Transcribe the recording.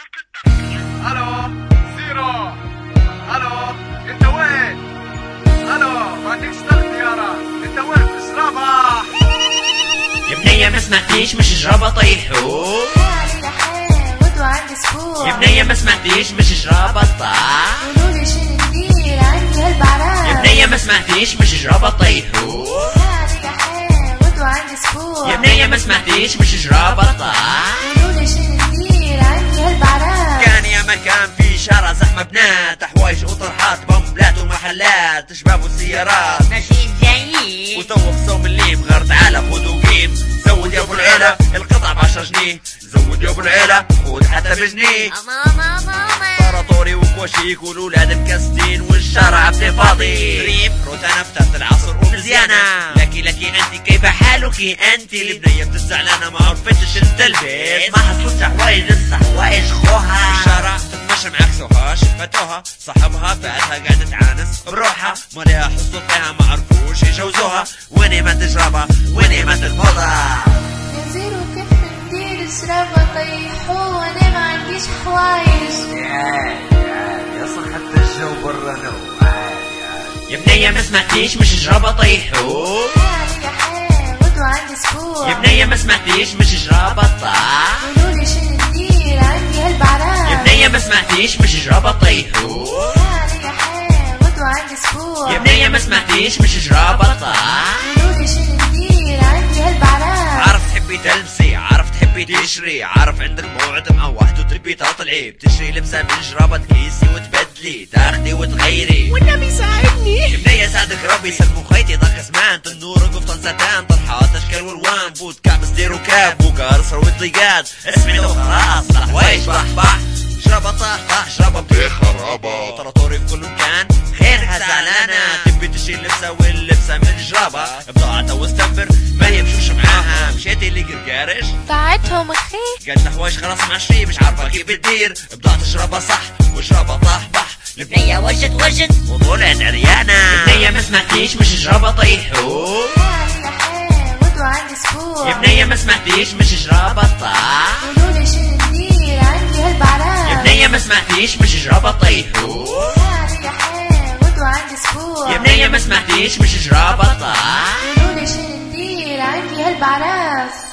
الو زيرو. الو انت وين؟ الو ما عندكش طيارة، انت وين في الشرابة؟ يا بنية ما سمعتيش مش جرابة طيحو. يا بنية ما سمعتيش مش جرابة طاح. قولولي شنو ندير عندي هالبعراس. يا بنية ما سمعتيش مش جرابة طيحو. يا بنية ما سمعتيش مش جرابة طاح. قولولي شنو ندير عندي هالبعراس. كان يا مكان في شارع زحمة بنات، حوايج وطرحات بومبلات ومحلات شباب وسيارات ماشيين جايين وتوه صوم الليم. غير تعالى خذ وقيم، زود يا ابو العيلة القطع ب10 جنيه. زود يا ابو العيلة خذ حتى بجنيه. ماما طراطوري وكواشيك والولاد مكستين والشارع بدي فاضي. ريم روتانا فتاة العصر ومزيانة. لكي انت كيف حالك انت؟ البنية بتزعلانة ما عرفتش تلبس، ما حصلتش حوايج لسه حوايج خوها. الشارع تتمشى معاك سوها شفتوها، صاحبها فاتها قاعدة تعانس بروحها. ما ليها حصة فيها ما عرفوش يجوزوها. ويني ما تجربها ويني ما تفضى. يا زيرو كيف ندير شرابة طيحو وانا ما عنديش حوايج. يا صح حتى الجو برا نو عادي. يا بنية ما سمعتيش مش جرابة طيحو. غدوة عندي اسبوع. يا بنية ما سمعتيش مش جرابة طاح. قولولي شنو ندير عندي هالبعراس. يا بنية ما سمعتيش مش جرابة طيحو. غدوة عندي اسبوع. يا بنية ما سمعتيش مش جرابة طاح. قولولي شنو ندير عندي هالبعراس. عارف تحبي تلبسي، عارف تحبي تشري، عارف عندك موعد مع واحد وتبي تطلعي. بتشري لبسة من جرابة تقيسي وتبدلي، تاخدي وتغيري. والنبي ساعدني. يا بنية ساعدك ربي سلمو خيتي ضاق اسمان. تنور قفطان ستان طرحات اشكال والوان. بوت كعب ستير وكاب وقارصر وطليقات. اسمي لو خلاص لحوايج بح جرابة طاح جرابة بخرابة. طراطوري في كل مكان خيرها زعلانة. تبي تشيل لبسة واللبسة من جرابة. بضاعتها واستنفر ما يمشوش معاها. مشيتي اللي قرقارش طاعتهم خير. قالت حوايج خلاص معشري مش عارفة كيف تدير. بضاعة جرابة صح وجرابة طاح بح. البنية وجد وطلعت عريانة. البنية ما سمعتيش مش جرابة طيحو. غدوة عندي اسبوع. يا بنية ما سمعتيش مش جرابة طاح. قولولي شنو ندير عندي هالبعراس. يا بنية ما سمعتيش مش جرابة طيحو. غدوة عندي اسبوع. يا بنية ما سمعتيش مش جرابة طاح. قولولي شنو ندير عندي هالبعراس.